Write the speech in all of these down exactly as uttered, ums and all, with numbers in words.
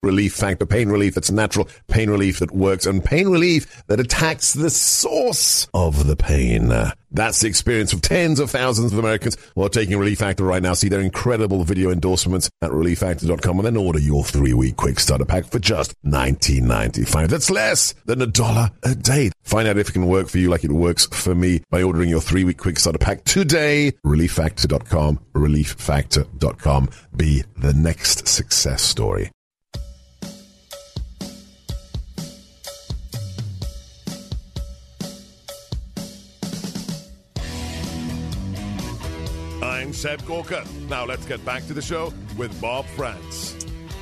Relief Factor. Pain relief that's natural, pain relief that works, and pain relief that attacks the source of the pain. That's the experience of tens of thousands of Americans who are taking Relief Factor right now. See their incredible video endorsements at relief factor dot com and then order your three-week quick starter pack for just nineteen ninety-five. That's less than a dollar a day. Find out if it can work for you like it works for me by ordering your three-week quick starter pack today. relief factor dot com. relief factor dot com. Be the next success story. I'm Seb Gorka. Now let's get back to the show with Bob France.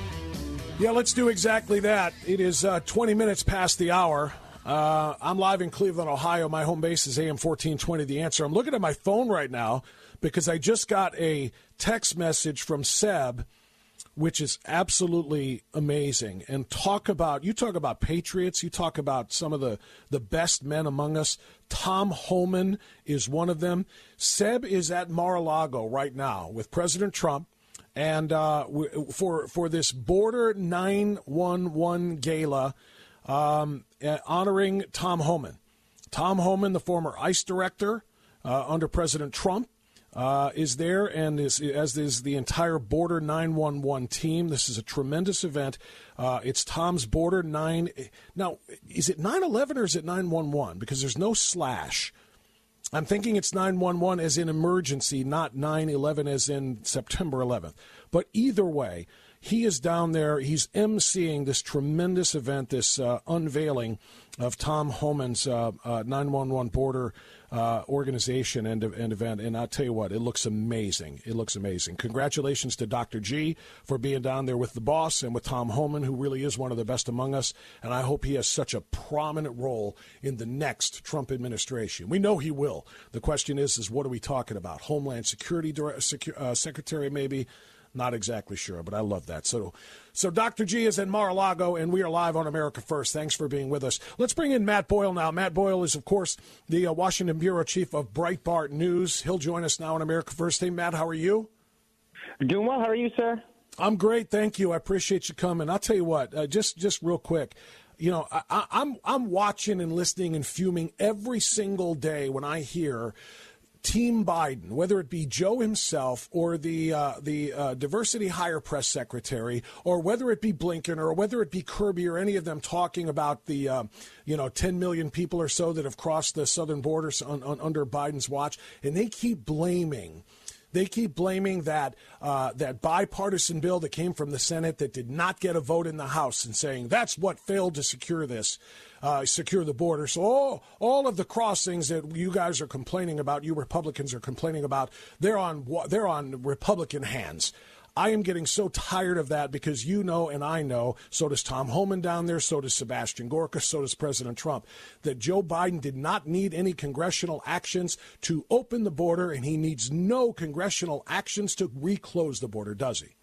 Yeah, let's do exactly that. It is uh, twenty minutes past the hour. Uh, I'm live in Cleveland, Ohio. My home base is A M fourteen twenty, The Answer. I'm looking at my phone right now because I just got a text message from Seb, which is absolutely amazing. And talk about, you talk about patriots, you talk about some of the, the best men among us. Tom Homan is one of them. Seb is at Mar-a-Lago right now with President Trump. And uh, for for this Border nine one one gala, um, honoring Tom Homan. Tom Homan, the former ICE director uh, under President Trump, uh, is there, and is, as is the entire Border nine one one team. This is a tremendous event. Uh, it's Tom's Border nine. Now, is it nine eleven or is it nine one one? Because there's no slash. I'm thinking it's nine one one as in emergency, not nine eleven as in September eleventh. But either way, he is down there. He's emceeing this tremendous event, this uh, unveiling of Tom Homan's uh, uh, nine one one border uh, organization and, and event. And I'll tell you what, it looks amazing. It looks amazing. Congratulations to Doctor G for being down there with the boss and with Tom Homan, who really is one of the best among us. And I hope he has such a prominent role in the next Trump administration. We know he will. The question is, is what are we talking about? Homeland Security Secu- uh, Secretary, maybe? Not exactly sure, but I love that. So so Doctor G is in Mar-a-Lago, and we are live on America First. Thanks for being with us. Let's bring in Matt Boyle now. Matt Boyle is, of course, the uh, Washington Bureau Chief of Breitbart News. He'll join us now on America First. Hey, Matt, how are you? Doing well. How are you, sir? I'm great. Thank you. I appreciate you coming. I'll tell you what, uh, just just real quick. You know, I, I'm I'm watching and listening and fuming every single day when I hear Team Biden, whether it be Joe himself or the uh, the uh, diversity hire press secretary, or whether it be Blinken or whether it be Kirby or any of them talking about the uh, you know ten million people or so that have crossed the southern borders on, on, under Biden's watch, and they keep blaming. They keep blaming that uh, that bipartisan bill that came from the Senate that did not get a vote in the House, and saying that's what failed to secure this, uh, secure the border. So all, all of the crossings that you guys are complaining about, you Republicans are complaining about, they're on they're on Republican hands. I am getting so tired of that because you know and I know, so does Tom Homan down there, so does Sebastian Gorka, so does President Trump, that Joe Biden did not need any congressional actions to open the border, and he needs no congressional actions to reclose the border, does he?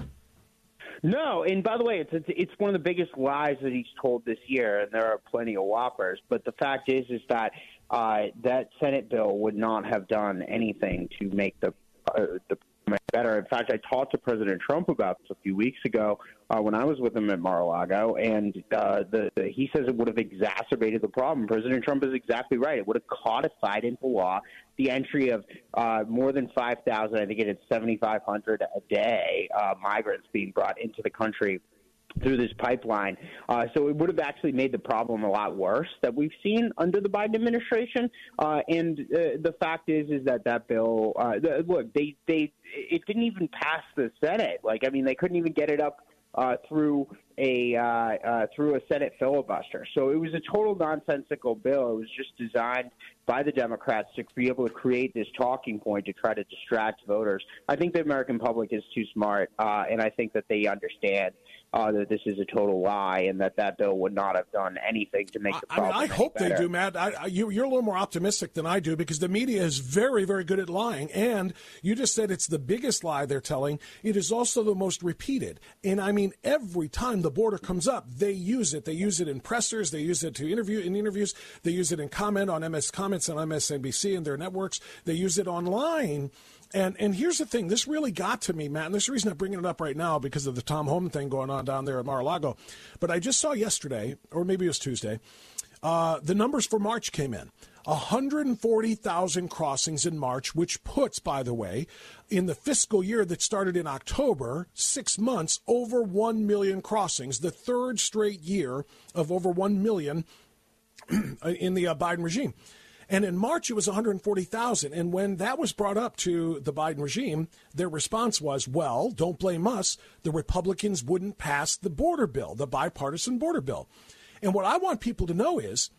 No, and by the way, it's, it's it's one of the biggest lies that he's told this year, and there are plenty of whoppers. But the fact is, is that uh, that Senate bill would not have done anything to make the uh, the better. In fact, I talked to President Trump about this a few weeks ago uh, when I was with him at Mar-a-Lago, and uh, the, the, he says it would have exacerbated the problem. President Trump is exactly right. It would have codified into law the entry of uh, more than five thousand, I think it is seventy-five hundred a day, uh, migrants being brought into the country through this pipeline. Uh, so it would have actually made the problem a lot worse that we've seen under the Biden administration. Uh, and uh, the fact is, is that that bill, uh, the, look, they, they, it didn't even pass the Senate. Like, I mean, they couldn't even get it up uh, through a uh, uh, through a Senate filibuster. So it was a total nonsensical bill. It was just designed by the Democrats to be able to create this talking point to try to distract voters. I think the American public is too smart, uh, and I think that they understand Uh, that this is a total lie and that that bill would not have done anything to make the problem I mean, I hope better. they do, Matt. I, I, you, you're a little more optimistic than I do because the media is very, very good at lying. And you just said it's the biggest lie they're telling. It is also the most repeated. And, I mean, every time the border comes up, they use it. They use it in pressers. They use it to interview in interviews. They use it in comment on M S Comments on M S N B C and their networks. They use it online. And and here's the thing. This really got to me, Matt. And this is the reason I'm bringing it up right now because of the Tom Homan thing going on down there at Mar-a-Lago. But I just saw yesterday, or maybe it was Tuesday, uh, the numbers for March came in. one hundred forty thousand crossings in March, which puts, by the way, in the fiscal year that started in October, six months, over one million crossings, the third straight year of over one million in the uh, Biden regime. And in March, it was one hundred forty thousand. And when that was brought up to the Biden regime, their response was, well, don't blame us. The Republicans wouldn't pass the border bill, the bipartisan border bill. And what I want people to know is,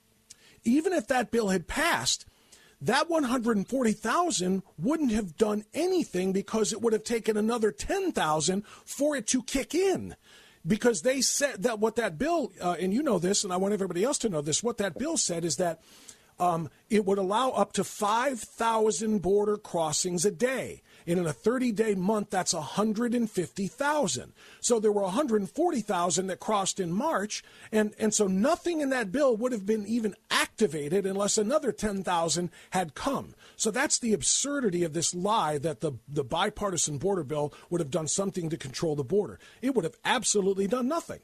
even if that bill had passed, that one hundred forty thousand wouldn't have done anything because it would have taken another ten thousand for it to kick in. Because they said that what that bill, uh, and you know this, and I want everybody else to know this, what that bill said is that um, it would allow up to five thousand border crossings a day. And in a thirty-day month, that's one hundred fifty thousand. So there were one hundred forty thousand that crossed in March, and, and so nothing in that bill would have been even activated unless another ten thousand had come. So that's the absurdity of this lie that the, the bipartisan border bill would have done something to control the border. It would have absolutely done nothing.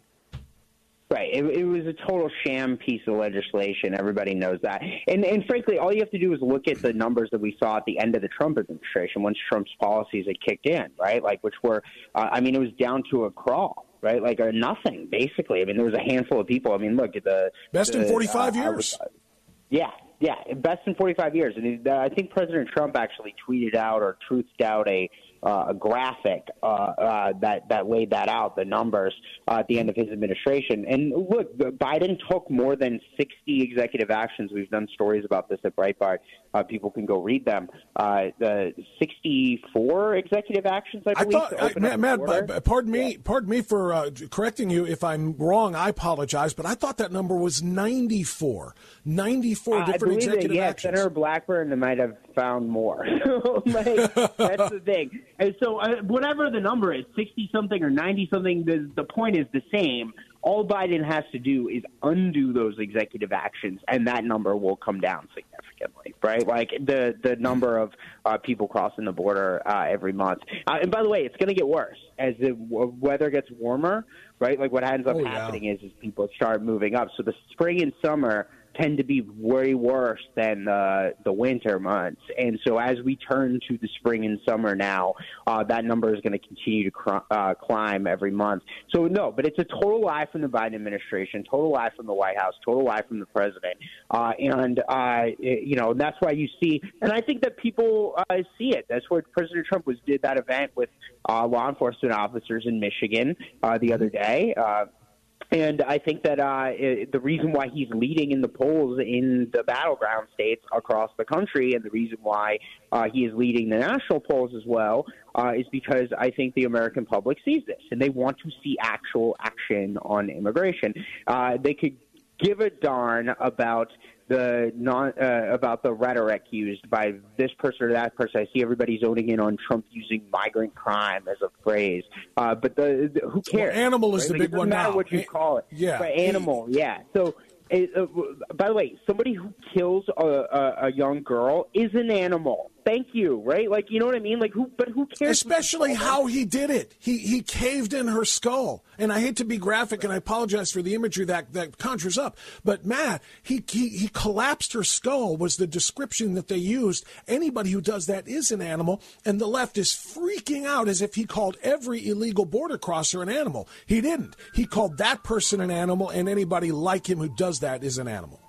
Right. It, it was a total sham piece of legislation. Everybody knows that. And, and frankly, all you have to do is look at the numbers that we saw at the end of the Trump administration once Trump's policies had kicked in, right? Like, which were, uh, I mean, it was down to a crawl, right? Like, or nothing, basically. I mean, there was a handful of people. I mean, look at the best the, in forty-five uh, years. Was, uh, yeah. Yeah, best in forty-five years. And uh, I think President Trump actually tweeted out or truthed out a uh, a graphic uh, uh, that that laid that out, the numbers uh, at the end of his administration. And look, Biden took more than sixty executive actions. We've done stories about this at Breitbart. Uh, people can go read them. Uh, the sixty-four executive actions, I believe. I thought, I, Matt, Matt pardon me, yeah. pardon me for uh, correcting you if I'm wrong. I apologize, but I thought that number was ninety-four. ninety-four uh, different executive that, yeah, actions. Senator Blackburn might have found more. Like, that's the thing. And so uh, whatever the number is, sixty-something or ninety-something, the, the point is the same. All Biden has to do is undo those executive actions, and that number will come down significantly, right? Like the, the number of uh, people crossing the border uh, every month. Uh, and by the way, it's going to get worse as the w- weather gets warmer, right? Like what ends up oh, happening yeah. is, is people start moving up. So the spring and summer tend to be way worse than the the winter months. And so as we turn to the spring and summer now, uh, that number is going to continue to cr- uh, climb every month. So, no, but it's a total lie from the Biden administration, total lie from the White House, total lie from the president. Uh, and, uh, it, you know, that's why you see – and I think that people uh, see it. That's what President Trump was did that event with uh, law enforcement officers in Michigan uh, the other day. Uh And I think that uh, it, the reason why he's leading in the polls in the battleground states across the country, and the reason why uh, he is leading the national polls as well, uh, is because I think the American public sees this, and they want to see actual action on immigration. Uh, they could give a darn about the non uh, about the rhetoric used by this person or that person. I see everybody zoning in on Trump using migrant crime as a phrase, uh, but the, the who cares? Well, animal is right? the like, big it doesn't one matter now. what you call it. Yeah, but animal. Yeah. So, it, uh, by the way, somebody who kills a, a, a young girl is an animal. Thank you, right? Like, you know what I mean? Like, who? But who cares? Especially how he did it. He he caved in her skull. And I hate to be graphic, and I apologize for the imagery that, that conjures up. But, Matt, he, he he collapsed her skull was the description that they used. Anybody who does that is an animal. And the left is freaking out as if he called every illegal border crosser an animal. He didn't. He called that person an animal, and anybody like him who does that is an animal.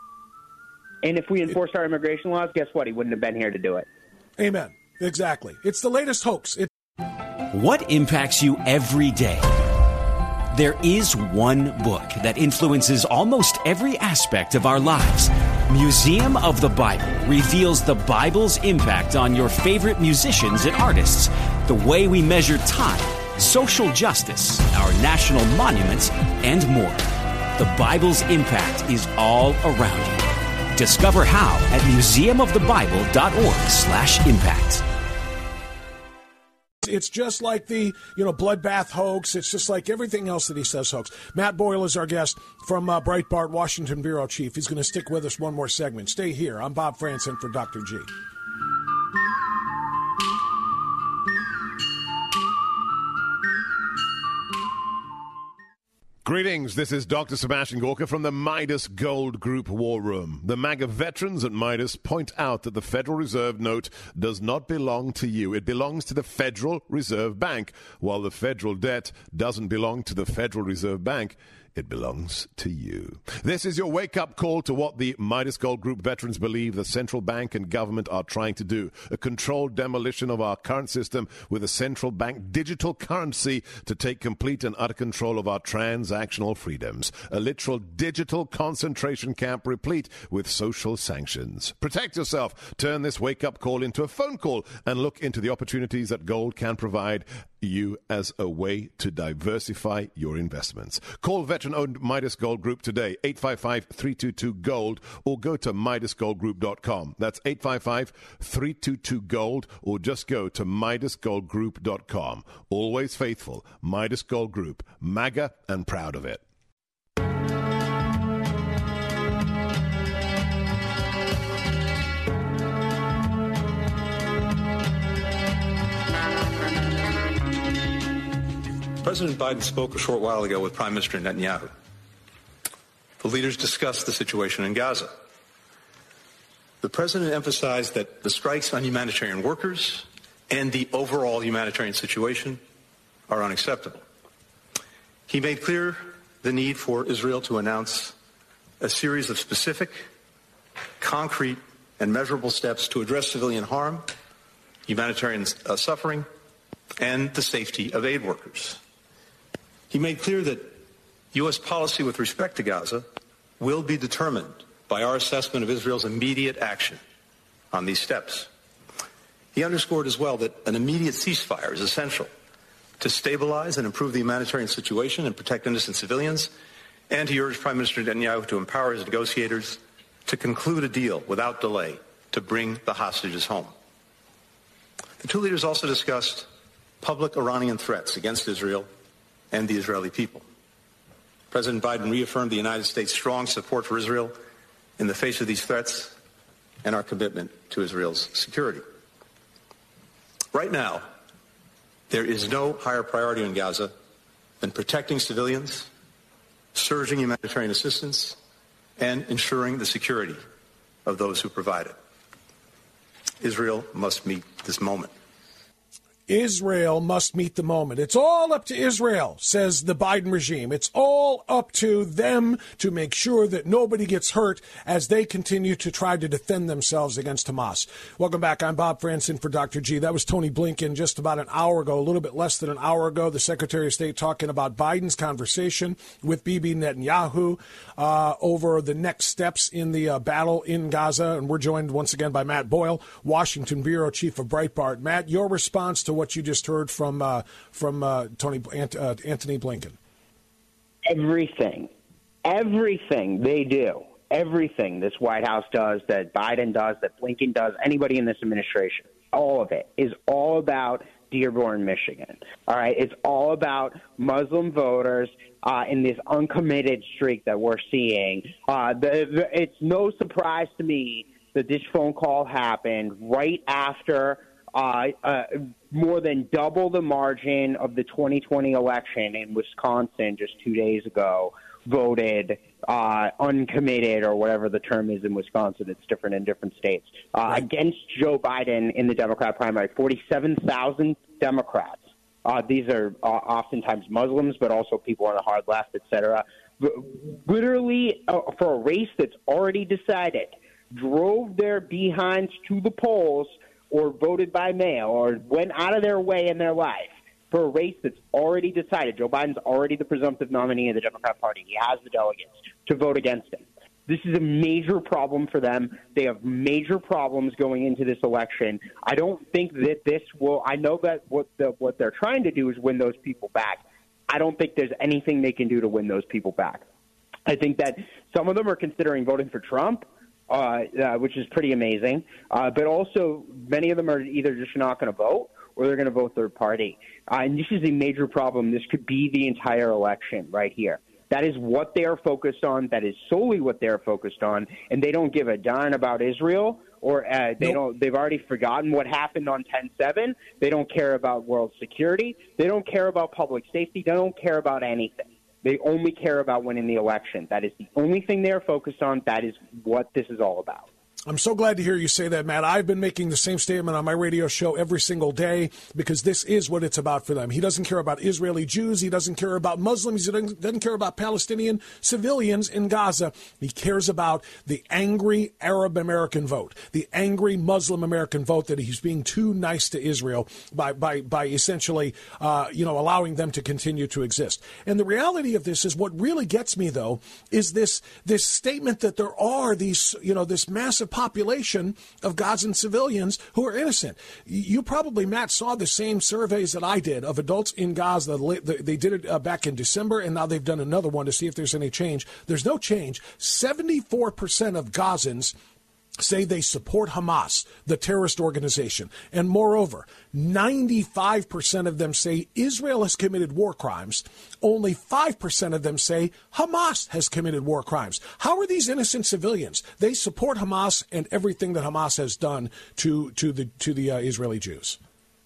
And if we enforced our immigration laws, guess what? He wouldn't have been here to do it. Amen. Exactly. It's the latest hoax. It- what impacts you every day? There is one book that influences almost every aspect of our lives. Museum of the Bible reveals the Bible's impact on your favorite musicians and artists, the way we measure time, social justice, our national monuments, and more. The Bible's impact is all around you. Discover how at museum of the bible dot org slash impact. It's just like the, you know, bloodbath hoax. It's just like everything else that he says hoax. Matt Boyle is our guest from uh, Breitbart, Washington Bureau Chief. He's going to stick with us one more segment. Stay here. I'm Bob Franson for Doctor G. Greetings, this is Doctor Sebastian Gorka from the Midas Gold Group War Room. The MAGA veterans at Midas point out that the Federal Reserve note does not belong to you. It belongs to the Federal Reserve Bank, while the federal debt doesn't belong to the Federal Reserve Bank. It belongs to you. This is your wake-up call to what the Midas Gold Group veterans believe the central bank and government are trying to do. A controlled demolition of our current system with a central bank digital currency to take complete and utter control of our transactional freedoms. A literal digital concentration camp replete with social sanctions. Protect yourself. Turn this wake-up call into a phone call and look into the opportunities that gold can provide you as a way to diversify your investments. Call veteran-owned Midas Gold Group today, eight five five, three two two, GOLD, or go to midas gold group dot com. That's eight five five, three two two, GOLD, or just go to midas gold group dot com. Always faithful, Midas Gold Group, MAGA and proud of it. President Biden spoke a short while ago with Prime Minister Netanyahu. The leaders discussed the situation in Gaza. The president emphasized that the strikes on humanitarian workers and the overall humanitarian situation are unacceptable. He made clear the need for Israel to announce a series of specific, concrete, and measurable steps to address civilian harm, humanitarian uh, suffering, and the safety of aid workers. He made clear that U S policy with respect to Gaza will be determined by our assessment of Israel's immediate action on these steps. He underscored as well that an immediate ceasefire is essential to stabilize and improve the humanitarian situation and protect innocent civilians, and he urged Prime Minister Netanyahu to empower his negotiators to conclude a deal without delay to bring the hostages home. The two leaders also discussed public Iranian threats against Israel and the Israeli people. President Biden reaffirmed the United States' strong support for Israel in the face of these threats and our commitment to Israel's security. Right now, there is no higher priority in Gaza than protecting civilians, surging humanitarian assistance, and ensuring the security of those who provide it. Israel must meet this moment. Israel must meet the moment. It's all up to Israel, says the Biden regime. It's all up to them to make sure that nobody gets hurt as they continue to try to defend themselves against Hamas. Welcome back. I'm Bob Franson for Doctor G. That was Tony Blinken just about an hour ago, a little bit less than an hour ago, the Secretary of State talking about Biden's conversation with Bibi Netanyahu uh, over the next steps in the uh, battle in Gaza. And we're joined once again by Matt Boyle, Washington Bureau Chief of Breitbart. Matt, your response to what you just heard from uh, from uh, Tony Ant- uh, Anthony Blinken. Everything, everything they do, everything this White House does, that Biden does, that Blinken does, anybody in this administration, all of it is all about Dearborn, Michigan. All right, it's all about Muslim voters uh, in this uncommitted streak that we're seeing. Uh, the, the, it's no surprise to me that this phone call happened right after Uh, uh, more than double the margin of the twenty twenty election in Wisconsin just two days ago voted uh, uncommitted, or whatever the term is in Wisconsin. It's different in different states. Uh, right. Against Joe Biden in the Democrat primary, forty-seven thousand Democrats. Uh, these are uh, oftentimes Muslims, but also people on the hard left, et cetera. Literally, uh, for a race that's already decided, drove their behinds to the polls or voted by mail or went out of their way in their life for a race that's already decided. Joe Biden's already the presumptive nominee of the Democrat Party. He has the delegates to vote against him. This is a major problem for them. They have major problems going into this election. I don't think that this will – I know that what the, what they're trying to do is win those people back. I don't think there's anything they can do to win those people back. I think that some of them are considering voting for Trump, Uh, uh, which is pretty amazing. Uh, but also, many of them are either just not going to vote or they're going to vote third party. Uh, and this is a major problem. This could be the entire election right here. That is what they are focused on. That is solely what they are focused on. And they don't give a darn about Israel, or uh, they nope. don't. They've already forgotten what happened on ten seven. They don't care about world security. They don't care about public safety. They don't care about anything. They only care about winning the election. That is the only thing they're focused on. That is what this is all about. I'm so glad to hear you say that, Matt. I've been making the same statement on my radio show every single day because this is what it's about for them. He doesn't care about Israeli Jews. He doesn't care about Muslims. He doesn't, doesn't care about Palestinian civilians in Gaza. He cares about the angry Arab American vote, the angry Muslim American vote that he's being too nice to Israel by by, by essentially uh, you know, allowing them to continue to exist. And the reality of this is what really gets me, though, is this this statement that there are these, you know, this massive population of Gazan civilians who are innocent. You probably, Matt, saw the same surveys that I did of adults in Gaza. They did it uh, back in December, and now they've done another one to see if there's any change. There's no change. seventy-four percent of Gazans say they support Hamas, the terrorist organization. And moreover, ninety-five percent of them say Israel has committed war crimes. Only five percent of them say Hamas has committed war crimes. How are these innocent civilians? They support Hamas and everything that Hamas has done to, to the, to the uh, Israeli Jews.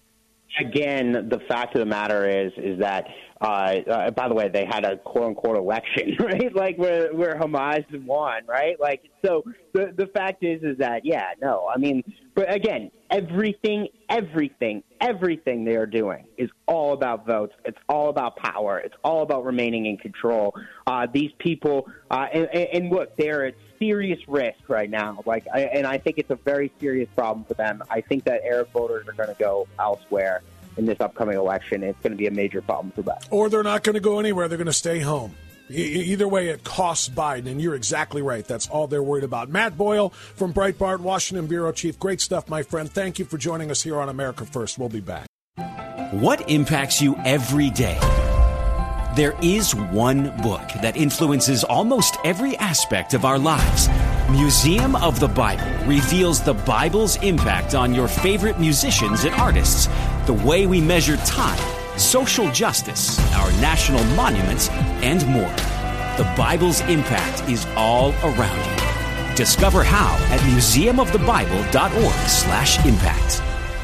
Again, the fact of the matter is, is that, uh, uh, by the way, they had a quote-unquote election, right? Like where, where Hamas won, right? Like, so the, the fact is, is that, yeah, no, I mean, but again, everything, everything, everything they are doing is all about votes. It's all about power. It's all about remaining in control. Uh, these people, uh, and, and look, they're at serious risk right now. Like, I, and I think it's a very serious problem for them. I think that Arab voters are going to go elsewhere in this upcoming election. It's going to be a major problem for them. Or they're not going to go anywhere. They're going to stay home. Either way, it costs Biden, and you're exactly right. That's all they're worried about. Matt Boyle from Breitbart, Washington Bureau Chief. Great stuff, my friend. Thank you for joining us here on America First. We'll be back. What impacts you every day? There is one book that influences almost every aspect of our lives. Museum of the Bible reveals the Bible's impact on your favorite musicians and artists, the way we measure time, social justice, our national monuments, and more. The Bible's impact is all around you. Discover how at museumofthebible.org slash impact.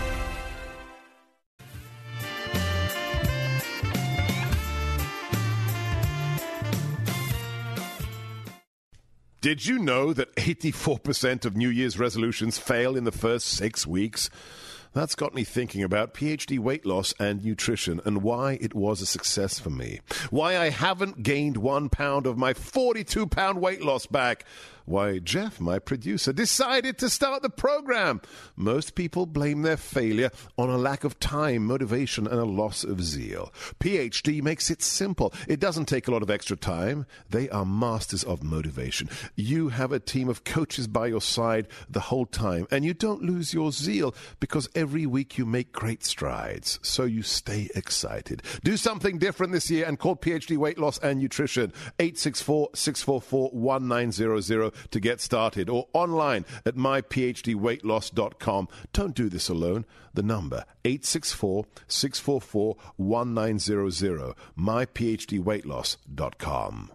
Did you know that eighty-four percent of New Year's resolutions fail in the first six weeks? That's got me thinking about PhD weight loss and nutrition and why it was a success for me. Why I haven't gained one pound of my forty-two pound weight loss back. Why Jeff, my producer, decided to start the program. Most people blame their failure on a lack of time, motivation, and a loss of zeal. PhD makes it simple. It doesn't take a lot of extra time. They are masters of motivation. You have a team of coaches by your side the whole time, and you don't lose your zeal because every week you make great strides, so you stay excited. Do something different this year and call PhD Weight Loss and Nutrition eight six four, six four four, one nine zero zero to get started, or online at my p h d weight loss dot com. Don't do this alone. The number eight six four, six four four, one nine zero zero, my p h d weight loss dot com.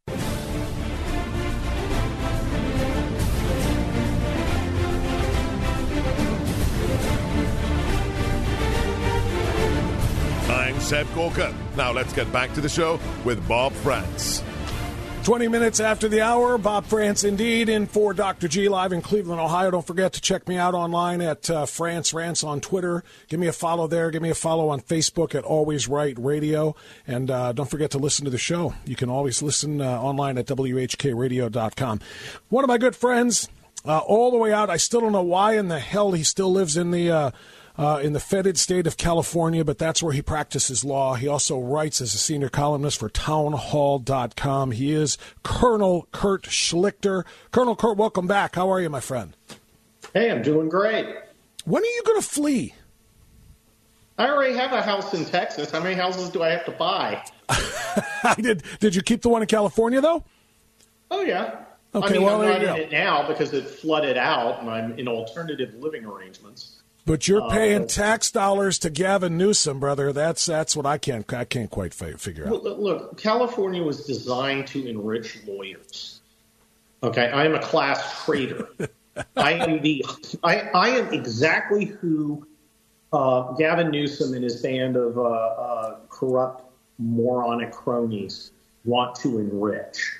I'm Seb Gorka. Now let's get back to the show with Bob Frantz. twenty minutes after the hour, Bob Frantz indeed in for Doctor G live in Cleveland, Ohio. Don't forget to check me out online at uh, Frantz Rants on Twitter. Give me a follow there. Give me a follow on Facebook at Always Right Radio. And uh, don't forget to listen to the show. You can always listen uh, online at w h k radio dot com. One of my good friends, uh, all the way out, I still don't know why in the hell he still lives in the uh, Uh, in the fetid state of California, but that's where he practices law. He also writes as a senior columnist for town hall dot com. He is Colonel Kurt Schlichter. Colonel Kurt, welcome back. How are you, my friend? Hey, I'm doing great. When are you going to flee? I already have a house in Texas. How many houses do I have to buy? did Did you keep the one in California, though? Oh, yeah. Okay, I mean, well, I'm not there you in go. it now because it flooded out, and I'm in alternative living arrangements. But you're paying uh, tax dollars to Gavin Newsom, brother. That's that's what I can't I can't quite fi- figure out. Look, look, California was designed to enrich lawyers. Okay, I am a class traitor. I am the I, I am exactly who uh, Gavin Newsom and his band of uh, uh, corrupt, moronic cronies want to enrich.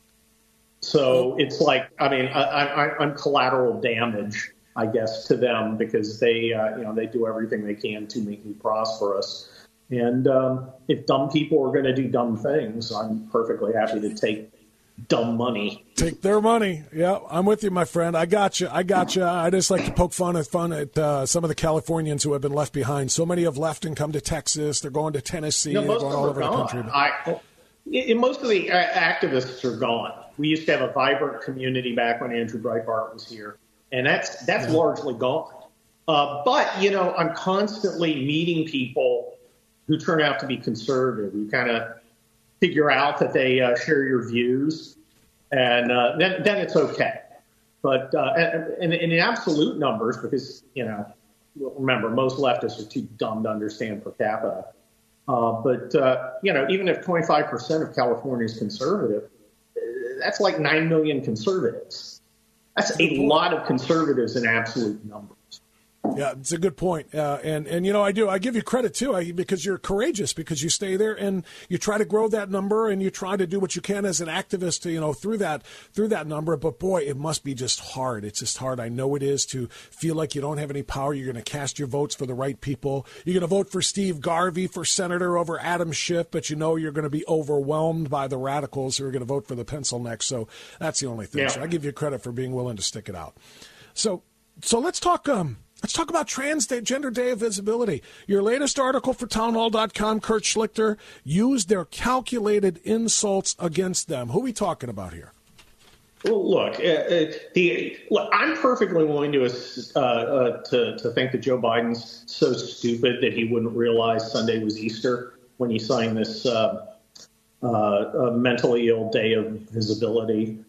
So it's like, I mean, I, I, I'm collateral damage, I guess, to them because they, uh, you know, they do everything they can to make me prosperous. And um, if dumb people are going to do dumb things, I'm perfectly happy to take dumb money. Take their money. Yeah, I'm with you, my friend. I got you. I got you. I just like to poke fun at fun at uh, some of the Californians who have been left behind. So many have left and come to Texas. They're going to Tennessee. No, They're going all over gone. the country. I, it, most of the activists are gone. We used to have a vibrant community back when Andrew Breitbart was here, and that's that's yeah. largely gone. Uh, but, you know, I'm constantly meeting people who turn out to be conservative. You kind of figure out that they uh, share your views, and uh, then then it's okay. But uh, in, in absolute numbers, because, you know, remember, most leftists are too dumb to understand per capita. Uh, but, uh, you know, even if twenty-five percent of California is conservative, that's like nine million conservatives. That's a lot of conservatives in absolute numbers. Yeah, it's a good point. Uh, and, and, you know, I do. I give you credit, too, I, because you're courageous, because you stay there and you try to grow that number and you try to do what you can as an activist, to, you know, through that through that number. But, boy, it must be just hard. It's just hard. I know it is to feel like you don't have any power. You're going to cast your votes for the right people. You're going to vote for Steve Garvey for senator over Adam Schiff, but you know you're going to be overwhelmed by the radicals who are going to vote for the pencil neck. So that's the only thing. Yeah. So I give you credit for being willing to stick it out. So, so let's talk. Um, Let's talk about Transgender Day of Visibility. Your latest article for townhall dot com, Kurt Schlichter, used their calculated insults against them. Who are we talking about here? Well, look, uh, uh, the look, I'm perfectly willing to, uh, uh, to to think that Joe Biden's so stupid that he wouldn't realize Sunday was Easter when he signed this uh, uh, uh, mentally ill Day of Visibility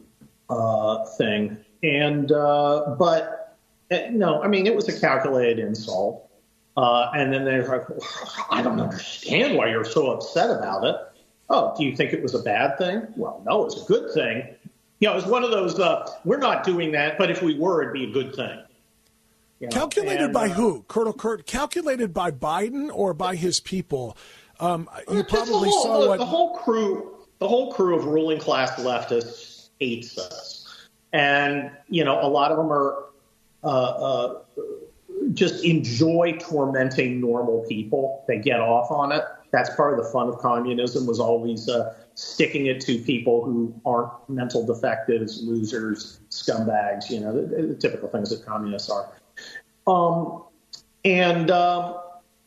uh, thing. And uh, but. No, I mean, it was a calculated insult. Uh, and then they're like, I don't understand why you're so upset about it. Oh, do you think it was a bad thing? Well, no, it's a good thing. You know, it's one of those, uh, we're not doing that, but if we were, it'd be a good thing. You know? Calculated and, by uh, who? Colonel Kurt, calculated by Biden or by his people? Um, you probably whole, saw the, what... The whole crew, the whole crew of ruling class leftists hates us. And, you know, a lot of them are, Uh, uh, just enjoy tormenting normal people. They get off on it. That's part of the fun of communism, was always uh, sticking it to people who aren't mental defectives, losers, scumbags, you know, the, the typical things that communists are. Um, and um,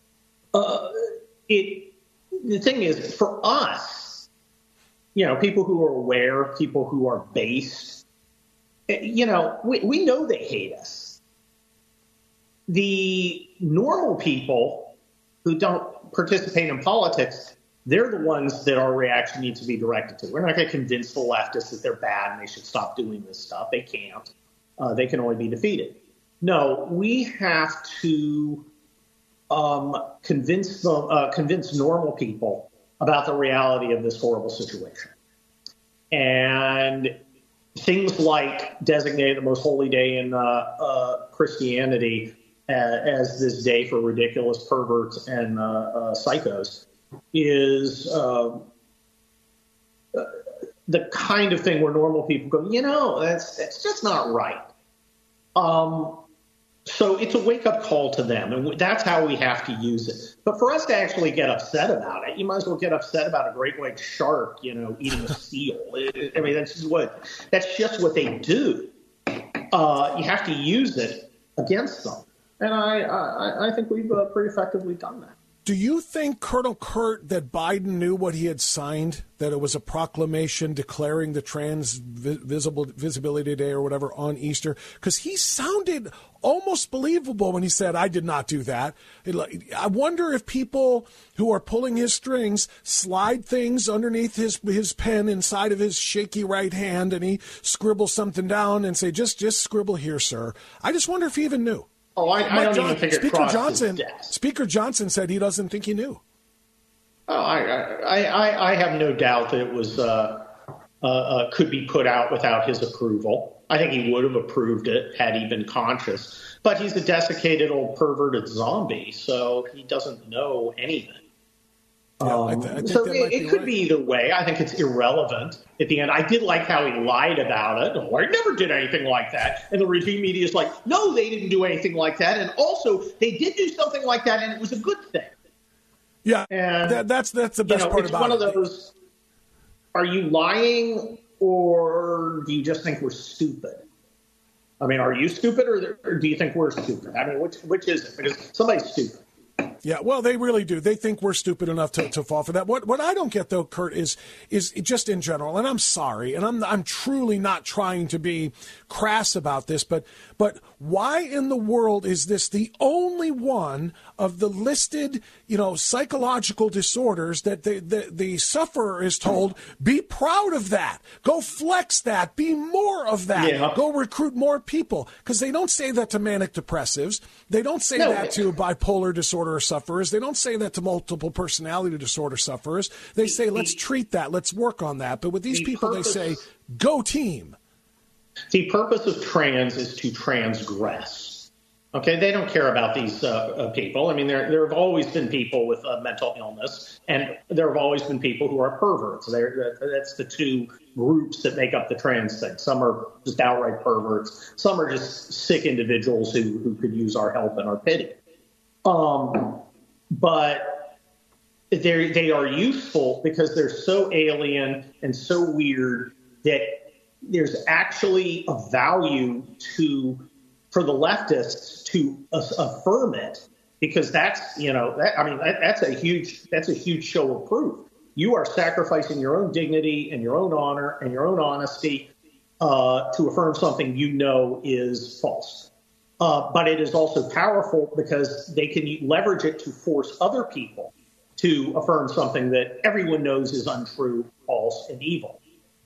uh, it, the thing is, for us, you know, people who are aware, people who are based, you know, we, we know they hate us. The normal people who don't participate in politics, they're the ones that our reaction needs to be directed to. We're not going to convince the leftists that they're bad and they should stop doing this stuff. They can't. Uh, they can only be defeated. No, we have to um, convince them, uh, convince normal people about the reality of this horrible situation. And things like designating the most holy day in uh, uh, Christianity uh, as this day for ridiculous perverts and uh, uh, psychos is uh, uh, the kind of thing where normal people go, you know, that's, that's just not right. Um, so it's a wake-up call to them, and that's how we have to use it. But for us to actually get upset about it, you might as well get upset about a great white shark, you know, eating a seal. I mean, that's just what that's just what they do. Uh, you have to use it against them, and I I, I think we've uh, pretty effectively done that. Do you think, Colonel Kurt, that Biden knew what he had signed, that it was a proclamation declaring the Trans Visible Visibility Day or whatever on Easter? Because he sounded almost believable when he said, I did not do that. I wonder if people who are pulling his strings slide things underneath his his pen inside of his shaky right hand, and he scribbles something down and say, just, just scribble here, sir. I just wonder if he even knew. Oh, I, I don't John, even think it Speaker crossed Johnson, his desk. Speaker Johnson said he doesn't think he knew. Oh, I, I, I, I have no doubt that it was uh, uh, uh, could be put out without his approval. I think he would have approved it had he been conscious. But he's a desiccated old perverted zombie, so he doesn't know anything. Yeah, Um, I th- I think so that it, might it be could right. be either way. I think it's irrelevant at the end. I did like how he lied about it. Oh, I never did anything like that. And the regime media is like, no, they didn't do anything like that. And also, they did do something like that, and it was a good thing. Yeah, And that, that's that's the best you know, part it's about one it. of those, are you lying or do you just think we're stupid? I mean, are you stupid or, or do you think we're stupid? I mean, which which is it? Because somebody's stupid. Yeah, well, they really do. They think we're stupid enough to, to fall for that. What what I don't get though, Kurt, is is just in general, and I'm sorry, and I'm I'm truly not trying to be crass about this, but but why in the world is this the only one of the listed, you know, psychological disorders that the the, the sufferer is told, be proud of that, go flex that, be more of that, Yeah. go recruit more people, because they don't say that to manic depressives, they don't say No. that to bipolar disorder sufferers. They don't say that to multiple personality disorder sufferers. They say, let's treat that. Let's work on that. But with these the people, purpose- they say, go team. The purpose of trans is to transgress. Okay, they don't care about these uh, uh, people. I mean, there there have always been people with uh, mental illness, and there have always been people who are perverts. They're, that's the two groups that make up the trans thing. Some are just outright perverts. Some are just sick individuals who, who could use our help and our pity. Um, but they they are useful because they're so alien and so weird that there's actually a value to for the leftists to uh, affirm it, because that's you know that, I mean that, that's a huge that's a huge show of proof. You are sacrificing your own dignity and your own honor and your own honesty uh, to affirm something you know is false. Uh, but it is also powerful because they can leverage it to force other people to affirm something that everyone knows is untrue, false, and evil.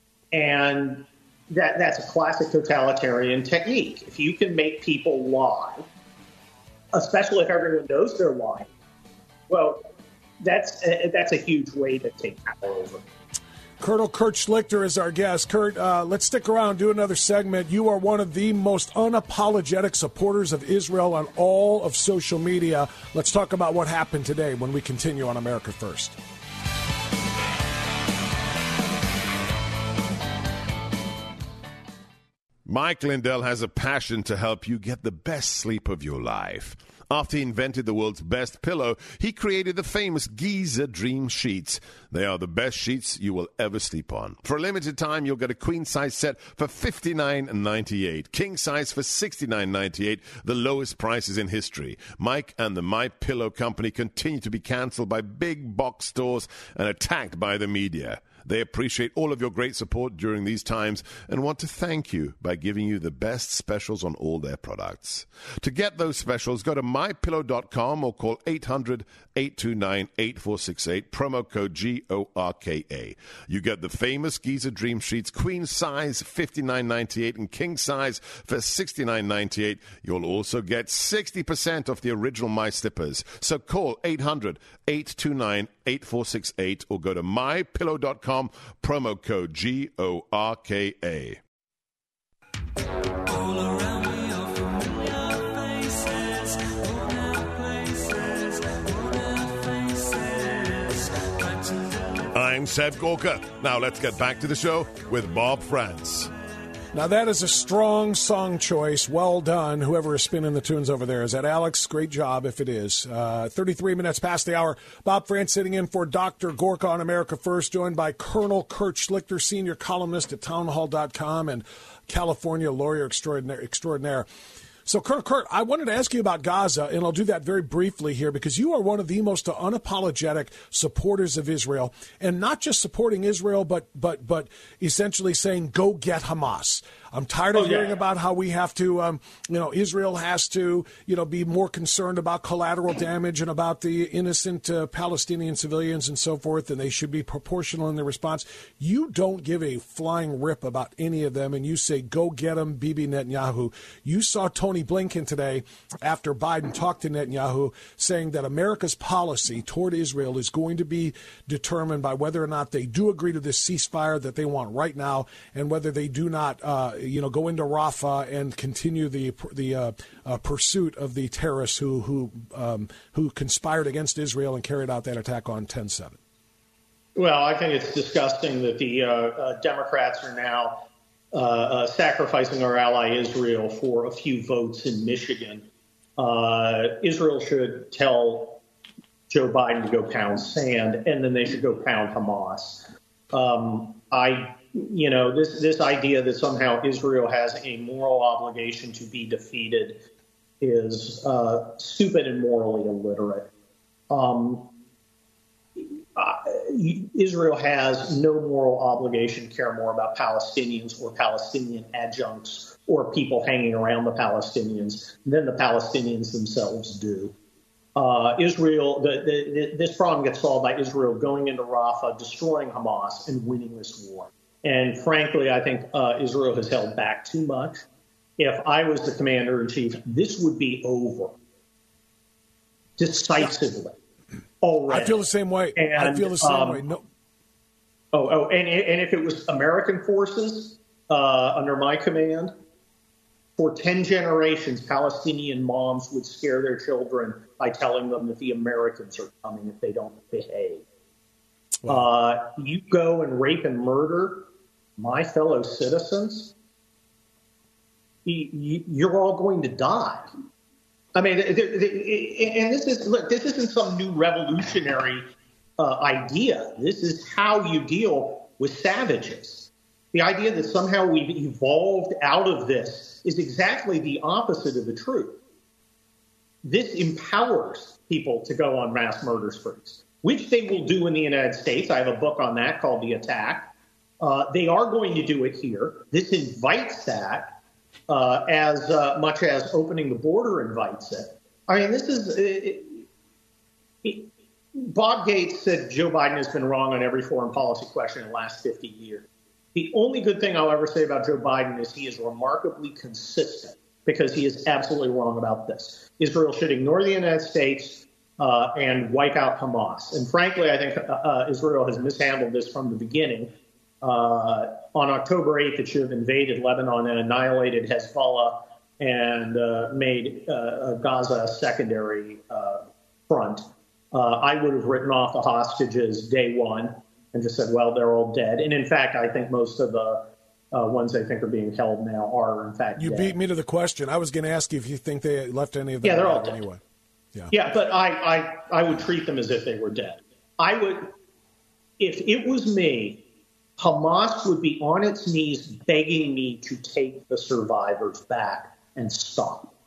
And that that's a classic totalitarian technique. If you can make people lie, especially if everyone knows they're lying, well, that's a, that's a huge way to take power over. Colonel Kurt Schlichter is our guest. Kurt, uh, let's stick around, do another segment. You are one of the most unapologetic supporters of Israel on all of social media. Let's talk about what happened today when we continue on America First. Mike Lindell has a passion to help you get the best sleep of your life. After he invented the world's best pillow, he created the famous Giza Dream Sheets. They are the best sheets you will ever sleep on. For a limited time, you'll get a queen-size set for fifty-nine ninety-eight, king-size for sixty-nine ninety-eight, the lowest prices in history. Mike and the My Pillow Company continue to be canceled by big box stores and attacked by the media. They appreciate all of your great support during these times and want to thank you by giving you the best specials on all their products. To get those specials, go to my pillow dot com or call eight hundred, eight two nine, eight four six eight, promo code G O R K A. You get the famous Giza Dream Sheets, queen size fifty-nine ninety-eight and king size for sixty-nine ninety-eight. You'll also get sixty percent off the original My Slippers. So call eight hundred, eight two nine, eight four six eight or go to my pillow dot com, promo code G O R K A. I'm Seth Gorka. Now let's get back to the show with Bob France. Now, that is a strong song choice. Well done, whoever is spinning the tunes over there. Is that Alex? Great job, if it is. Uh, thirty-three minutes past the hour. Bob France sitting in for Doctor Gorka on America First, joined by Colonel Kurt Schlichter, senior columnist at townhall dot com and California lawyer extraordinaire. extraordinaire. So, Kurt, Kurt, I wanted to ask you about Gaza, and I'll do that very briefly here because you are one of the most unapologetic supporters of Israel, and not just supporting Israel, but but but essentially saying, go get Hamas. I'm tired of oh, hearing yeah. about how we have to, um, you know, Israel has to, you know, be more concerned about collateral damage and about the innocent uh, Palestinian civilians and so forth, and they should be proportional in their response. You don't give a flying rip about any of them, and you say, go get them, Bibi Netanyahu. You saw Tony Blinken today, after Biden talked to Netanyahu, saying that America's policy toward Israel is going to be determined by whether or not they do agree to this ceasefire that they want right now, and whether they do not, uh, you know, go into Rafah and continue the the uh, uh, pursuit of the terrorists who who um, who conspired against Israel and carried out that attack on ten seven. Well, I think it's disgusting that the uh, uh, Democrats are now uh, uh, sacrificing our ally Israel for a few votes in Michigan. Uh, Israel should tell Joe Biden to go pound sand, and then they should go pound Hamas. Um, I, you know, this this idea that somehow Israel has a moral obligation to be defeated is uh, stupid and morally illiterate. Um, uh, Israel has no moral obligation to care more about Palestinians or Palestinian adjuncts or people hanging around the Palestinians than the Palestinians themselves do. Uh, Israel, the, the, this problem gets solved by Israel going into Rafah, destroying Hamas, and winning this war. And frankly, I think uh, Israel has held back too much. If I was the commander-in-chief, this would be over decisively already. I feel the same way. And, I feel the same um, way. No. Oh, oh, and, and if it was American forces uh, under my command, for ten generations, Palestinian moms would scare their children by telling them that the Americans are coming if they don't behave. Wow. Uh, you go and rape and murder my fellow citizens, you're all going to die. I mean, and this is look, this isn't some new revolutionary uh, idea. This is how you deal with savages. The idea that somehow we've evolved out of this is exactly the opposite of the truth. This empowers people to go on mass murder sprees, which they will do in the United States. I have a book on that called The Attack. Uh, they are going to do it here. This invites that uh, as uh, much as opening the border invites it. I mean, this is it, it, Bob Gates said Joe Biden has been wrong on every foreign policy question in the last fifty years. The only good thing I'll ever say about Joe Biden is he is remarkably consistent, because he is absolutely wrong about this. Israel should ignore the United States uh, and wipe out Hamas. And frankly, I think uh, Israel has mishandled this from the beginning. Uh, on October eighth, it should have invaded Lebanon and annihilated Hezbollah and uh, made uh, Gaza a secondary uh, front. Uh, I would have written off the hostages day one and just said, well, they're all dead. And in fact, I think most of the uh, ones they think are being held now are, in fact, You dead. beat me to the question. I was going to ask you if you think they left any of them yeah, they're all dead dead. anyway. Yeah, yeah, but I, I, I would treat them as if they were dead. I would, if it was me, Hamas would be on its knees begging me to take the survivors back and stop.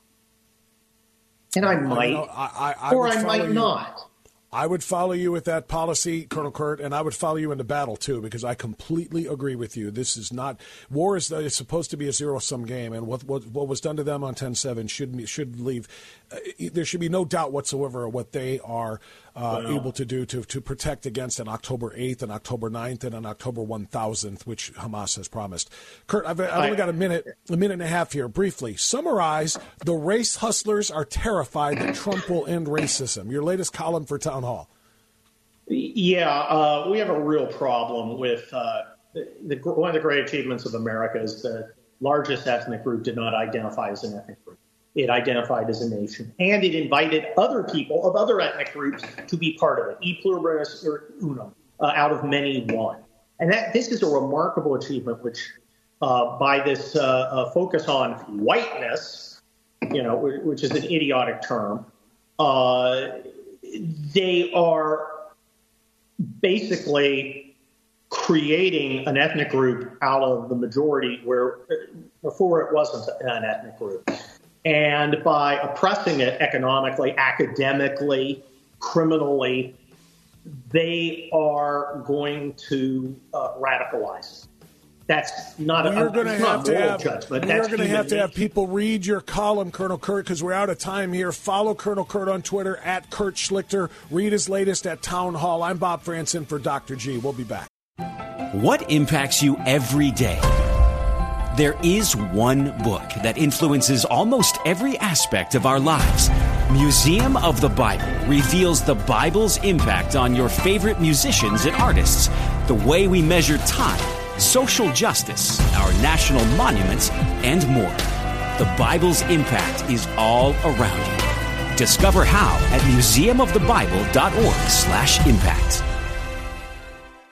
And I might, I, I, I or I might you. not. I would follow you with that policy, Colonel Kurt, and I would follow you into battle, too, because I completely agree with you. This is not – war is, is supposed to be a zero-sum game, and what, what what was done to them on ten seven should, should leave uh, – there should be no doubt whatsoever what they are uh, wow. able to do to, to protect against an October eighth, and October ninth, and an October one thousandth, which Hamas has promised. Kurt, I've, I've only got a minute, a minute and a half here. Briefly, summarize the race hustlers are terrified that Trump will end racism. Your latest column for Town Hall. Yeah, uh, we have a real problem with uh, the, the, one of the great achievements of America is the largest ethnic group did not identify as an ethnic group. It identified as a nation, and it invited other people of other ethnic groups to be part of it. E pluribus unum, uh, out of many one. And that this is a remarkable achievement, which uh, by this uh, uh, focus on whiteness, you know, which is an idiotic term, uh, they are basically creating an ethnic group out of the majority where before it wasn't an ethnic group. And by oppressing it economically, academically, criminally, they are going to uh, radicalize it. That's not a, we're going to have to have judgment. We're going to have to have people read your column, Colonel Kurt, because we're out of time here. Follow Colonel Kurt on Twitter at Kurt Schlichter. Read his latest at Town Hall. I'm Bob Franson for Doctor G. We'll be back. What impacts you every day? There is one book that influences almost every aspect of our lives. Museum of the Bible reveals the Bible's impact on your favorite musicians and artists, the way we measure time, social justice, our national monuments, and more. The Bible's impact is all around you. Discover how at museum of the bible dot org slash impact.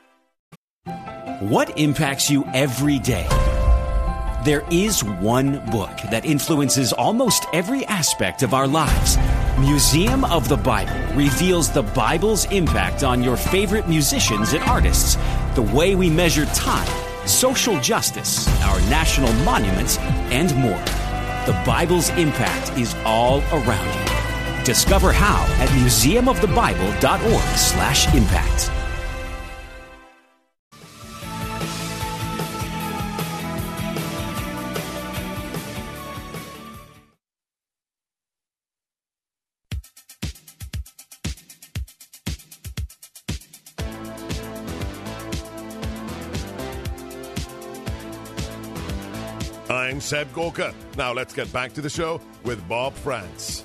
What impacts you every day? There is one book that influences almost every aspect of our lives. Museum of the Bible reveals the Bible's impact on your favorite musicians and artists, the way we measure time, social justice, our national monuments, and more. The Bible's impact is all around you. Discover how at museumofthebible.org slash impact. I'm Seb Gorka. Now let's get back to the show with Bob France.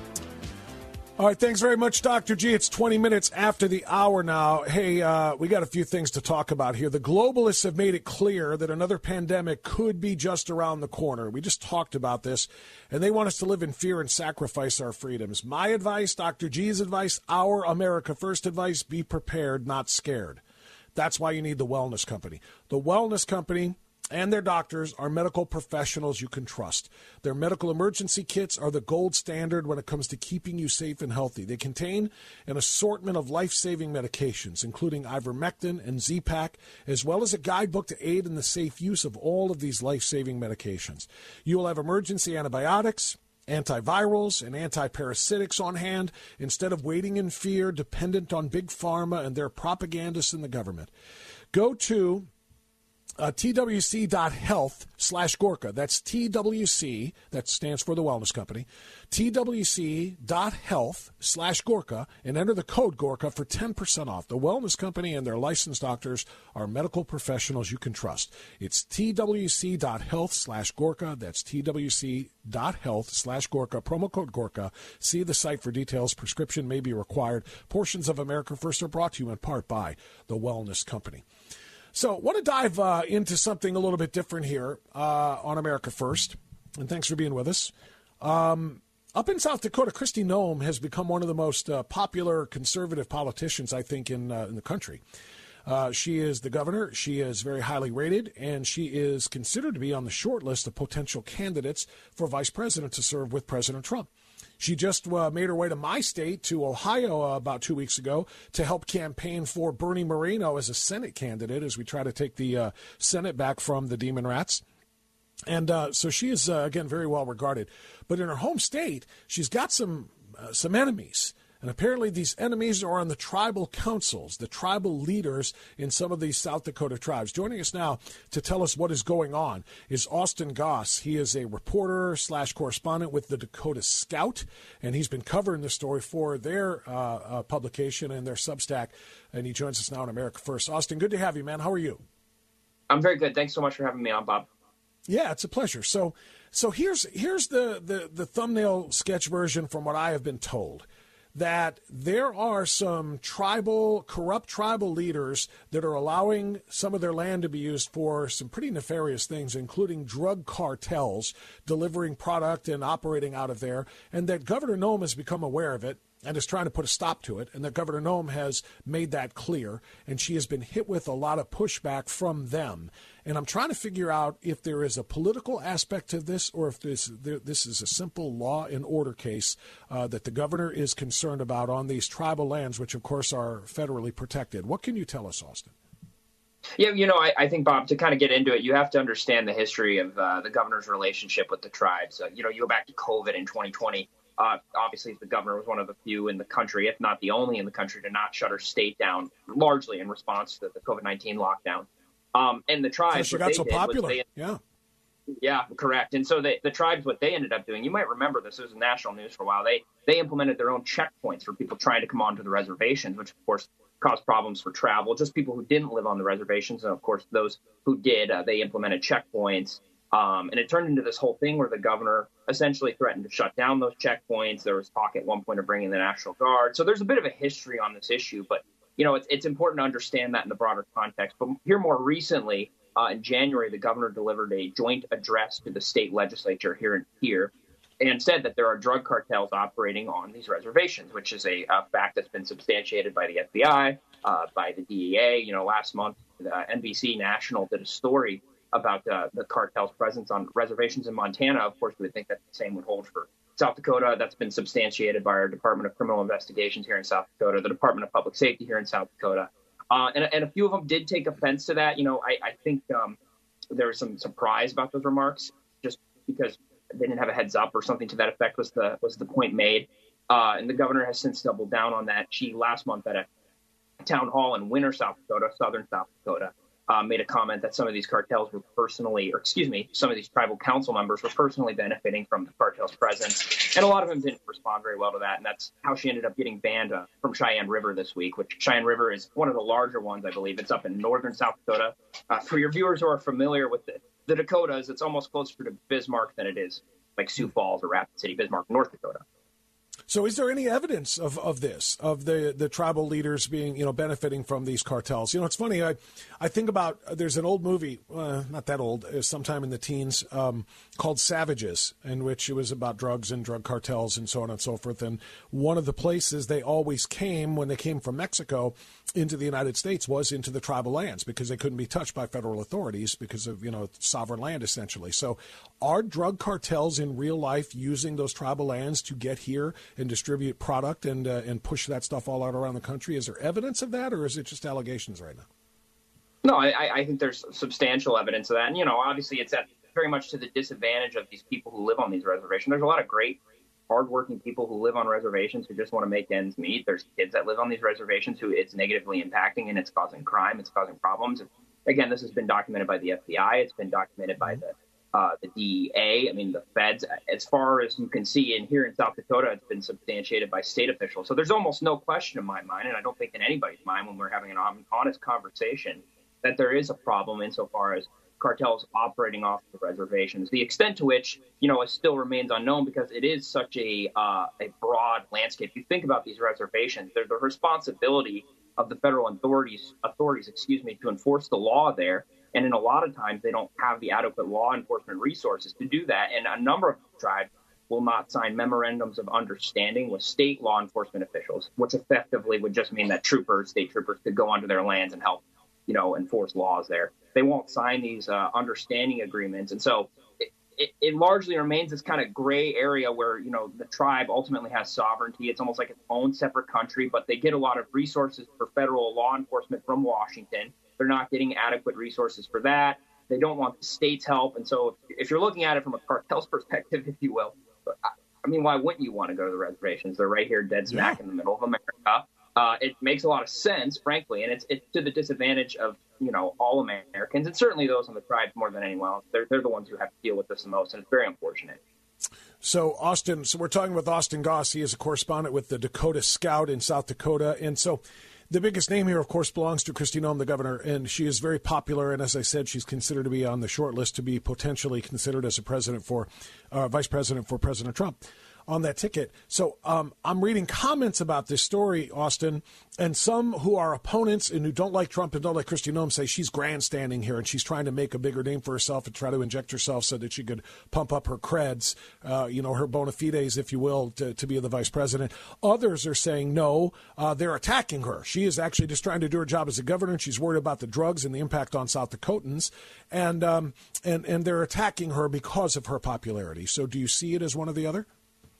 All right, thanks very much, Doctor G. It's twenty minutes after the hour now. Hey, uh, we got a few things to talk about here. The globalists have made it clear that another pandemic could be just around the corner. We just talked about this, and they want us to live in fear and sacrifice our freedoms. My advice, Doctor G's advice, our America First advice, be prepared, not scared. That's why you need the Wellness Company. The Wellness Company and their doctors are medical professionals you can trust. Their medical emergency kits are the gold standard when it comes to keeping you safe and healthy. They contain an assortment of life-saving medications, including ivermectin and Z-Pak, as well as a guidebook to aid in the safe use of all of these life-saving medications. You will have emergency antibiotics, antivirals, and antiparasitics on hand instead of waiting in fear, dependent on Big Pharma and their propagandists in the government. Go to Uh, twc.health slash Gorka. That's T W C, that stands for the Wellness Company, twc.health slash Gorka, and enter the code Gorka for ten percent off. The Wellness Company and their licensed doctors are medical professionals you can trust. It's twc.health slash Gorka. That's twc.health slash Gorka, promo code Gorka. See the site for details. Prescription may be required. Portions of America First are brought to you in part by the Wellness Company. So I want to dive uh, into something a little bit different here uh, on America First, and thanks for being with us. Um, up in South Dakota, Kristi Noem has become one of the most uh, popular conservative politicians, I think, in, uh, in the country. Uh, she is the governor. She is very highly rated, and she is considered to be on the short list of potential candidates for vice president to serve with President Trump. She just uh, made her way to my state, to Ohio, uh, about two weeks ago to help campaign for Bernie Moreno as a Senate candidate as we try to take the uh, Senate back from the Demon Rats. And uh, so she is, uh, again, very well regarded. But in her home state, she's got some uh, some enemies. And apparently these enemies are on the tribal councils, the tribal leaders in some of these South Dakota tribes. Joining us now to tell us what is going on is Austin Goss. He is a reporter slash correspondent with the Dakota Scout, and he's been covering the story for their uh, uh, publication and their Substack, and he joins us now on America First. Austin, good to have you, man. How are you? I'm very good. Thanks so much for having me on, Bob. Yeah, it's a pleasure. So so here's here's the, the, the thumbnail sketch version from what I have been told, that there are some tribal, corrupt tribal leaders that are allowing some of their land to be used for some pretty nefarious things, including drug cartels delivering product and operating out of there, and that Governor Noem has become aware of it and is trying to put a stop to it, and that Governor Noem has made that clear, and she has been hit with a lot of pushback from them. And I'm trying to figure out if there is a political aspect to this, or if this this is a simple law and order case uh, that the governor is concerned about on these tribal lands, which, of course, are federally protected. What can you tell us, Austin? Yeah, you know, I, I think, Bob, to kind of get into it, you have to understand the history of uh, the governor's relationship with the tribes. Uh, you know, you go back to COVID in twenty twenty. Uh, obviously, the governor was one of the few in the country, if not the only in the country, to not shut her state down, largely in response to the COVID nineteen lockdown. Um, and the tribes, she got so popular. They, yeah, yeah, correct. And so they, the tribes, what they ended up doing, you might remember this, it was national news for a while. They they implemented their own checkpoints for people trying to come onto the reservations, which of course caused problems for travel. Just people who didn't live on the reservations, and of course those who did, uh, they implemented checkpoints. Um, and it turned into this whole thing where the governor essentially threatened to shut down those checkpoints. There was talk at one point of bringing the National Guard. So there's a bit of a history on this issue, but you know, it's, it's important to understand that in the broader context. But here more recently, uh, in January, the governor delivered a joint address to the state legislature here and here and said that there are drug cartels operating on these reservations, which is a, a fact that's been substantiated by the F B I, uh, by the D E A. You know, last month, uh, N B C National did a story about uh, the cartel's presence on reservations in Montana. Of course, we would think that the same would hold for South Dakota. That's been substantiated by our Department of Criminal Investigations here in South Dakota, the Department of Public Safety here in South Dakota. Uh, and, and a few of them did take offense to that. You know, I, I think um, there was some surprise about those remarks just because they didn't have a heads up or something to that effect was the was the point made. Uh, and the governor has since doubled down on that. She last month at a town hall in Winter, South Dakota, southern South Dakota, uh, made a comment that some of these cartels were personally, or excuse me, some of these tribal council members were personally benefiting from the cartel's presence. And a lot of them didn't respond very well to that. And that's how she ended up getting banned uh, from Cheyenne River this week, which Cheyenne River is one of the larger ones, I believe. It's up in northern South Dakota. Uh, for your viewers who are familiar with the, the Dakotas, it's almost closer to Bismarck than it is like Sioux Falls or Rapid City, Bismarck, North Dakota. So is there any evidence of, of this, of the, the tribal leaders being, you know, benefiting from these cartels? You know, it's funny. I, I think about there's an old movie, uh, not that old, it was sometime in the teens, um, called Savages, in which it was about drugs and drug cartels and so on and so forth. And one of the places they always came when they came from Mexico into the United States was into the tribal lands because they couldn't be touched by federal authorities because of, you know, sovereign land, essentially. So are drug cartels in real life using those tribal lands to get here and distribute product and uh, and push that stuff all out around the country? Is there evidence of that, or is it just allegations right now? No, I, I think there's substantial evidence of that. And, you know, obviously it's at very much to the disadvantage of these people who live on these reservations. There's a lot of great, hardworking people who live on reservations who just want to make ends meet. There's kids that live on these reservations who it's negatively impacting and it's causing crime, it's causing problems. And again, this has been documented by the F B I. It's been documented by the Uh, the D E A, I mean, the feds, as far as you can see in here in South Dakota, it's been substantiated by state officials. So there's almost no question in my mind, and I don't think in anybody's mind when we're having an honest conversation, that there is a problem insofar as cartels operating off the reservations. The extent to which, you know, it still remains unknown because it is such a uh, a broad landscape. If you think about these reservations, they're the responsibility of the federal authorities, authorities, excuse me, to enforce the law there. And in a lot of times, they don't have the adequate law enforcement resources to do that. And a number of tribes will not sign memorandums of understanding with state law enforcement officials, which effectively would just mean that troopers, state troopers, could go onto their lands and help, you know, enforce laws there. They won't sign these uh, understanding agreements. And so it, it, it largely remains this kind of gray area where, you know, the tribe ultimately has sovereignty. It's almost like its own separate country, but they get a lot of resources for federal law enforcement from Washington. They're not getting adequate resources for that. They don't want the state's help. And so if you're looking at it from a cartel's perspective, if you will, I mean, why wouldn't you want to go to the reservations? They're right here dead smack yeah. in the middle of America. Uh, it makes a lot of sense, frankly, and it's it's to the disadvantage of, you know, all Americans, and certainly those on the tribes more than anyone else. They're, they're the ones who have to deal with this the most, and it's very unfortunate. So, Austin, so we're talking with Austin Goss. He is a correspondent with the Dakota Scout in South Dakota, and so the biggest name here, of course, belongs to Kristi Noem, the governor, and she is very popular. And as I said, she's considered to be on the short list to be potentially considered as a president for, uh, vice president for President Trump on that ticket. So um, I'm reading comments about this story, Austin, and some who are opponents and who don't like Trump and don't like Kristi Noem say she's grandstanding here and she's trying to make a bigger name for herself and try to inject herself so that she could pump up her creds, uh, you know, her bona fides, if you will, to, to be the vice president. Others are saying no, uh, they're attacking her. She is actually just trying to do her job as a governor, and she's worried about the drugs and the impact on South Dakotans, and um, and and they're attacking her because of her popularity. So do you see it as one or the other?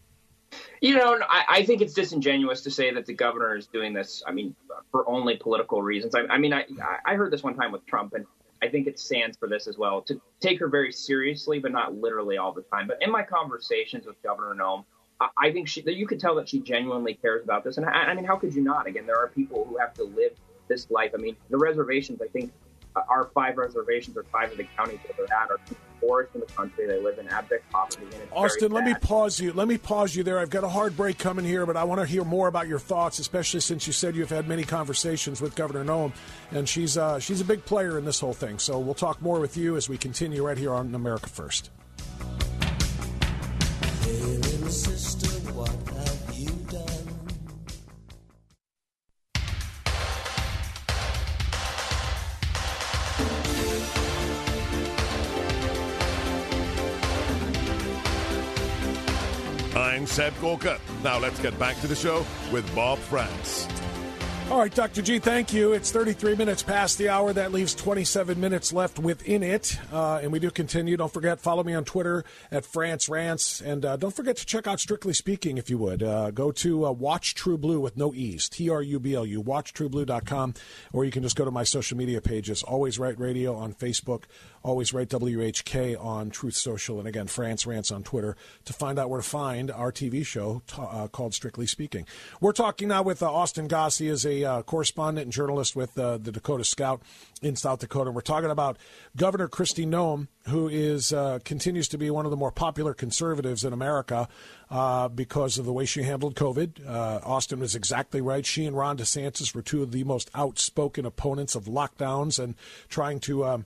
You know, I, I think it's disingenuous to say that the governor is doing this, I mean, for only political reasons. I, I mean, I, I heard this one time with Trump, and I think it stands for this as well, to take her very seriously, but not literally all the time. But in my conversations with Governor Noem, I, I think she, you could tell that she genuinely cares about this. And I, I mean, how could you not? Again, there are people who have to live this life. I mean, the reservations, I think, our five reservations or five of the counties that they're at are poorest in the country. They live in abject poverty. And it's Austin, let bad. me pause you. Let me pause you there. I've got a hard break coming here, but I want to hear more about your thoughts, especially since you said you've had many conversations with Governor Noem, and she's uh, she's a big player in this whole thing. So we'll talk more with you as we continue right here on America First. Hey, little sister, what have you done? I'm Seb Gorka. Now let's get back to the show with Bob France. All right, Doctor G, thank you. It's thirty-three minutes past the hour. That leaves twenty-seven minutes left within it. Uh, and we do continue. Don't forget, follow me on Twitter at France Rants. And uh, don't forget to check out Strictly Speaking, if you would. Uh, go to uh, Watch True Blue with no E's, T R U B L U, watch true blue dot com. Or you can just go to my social media pages, Always Right Radio on Facebook, Always Right W H K on Truth Social, and again, France Rants on Twitter to find out where to find our T V show t- uh, called Strictly Speaking. We're talking now with uh, Austin Goss. He is a uh, correspondent and journalist with uh, the Dakota Scout in South Dakota. We're talking about Governor Kristi Noem, who is uh, continues to be one of the more popular conservatives in America uh, because of the way she handled COVID. Uh, Austin was exactly right. She and Ron DeSantis were two of the most outspoken opponents of lockdowns and trying to um,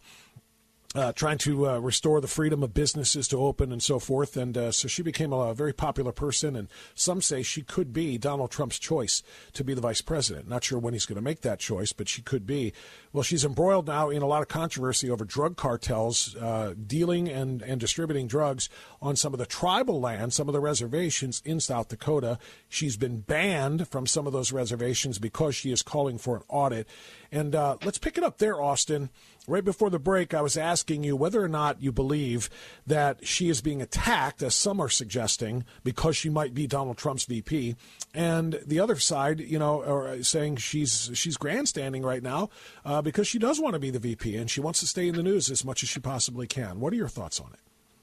Uh, trying to uh, restore the freedom of businesses to open and so forth. And uh, so she became a, a very popular person. And some say she could be Donald Trump's choice to be the vice president. Not sure when he's going to make that choice, but she could be. Well, she's embroiled now in a lot of controversy over drug cartels uh, dealing and, and distributing drugs on some of the tribal land, some of the reservations in South Dakota. She's been banned from some of those reservations because she is calling for an audit. And uh, let's pick it up there, Austin. Right before the break, I was asking you whether or not you believe that she is being attacked, as some are suggesting, because she might be Donald Trump's V P, and the other side, you know, are saying she's she's grandstanding right now uh, because she does want to be the V P and she wants to stay in the news as much as she possibly can. What are your thoughts on it?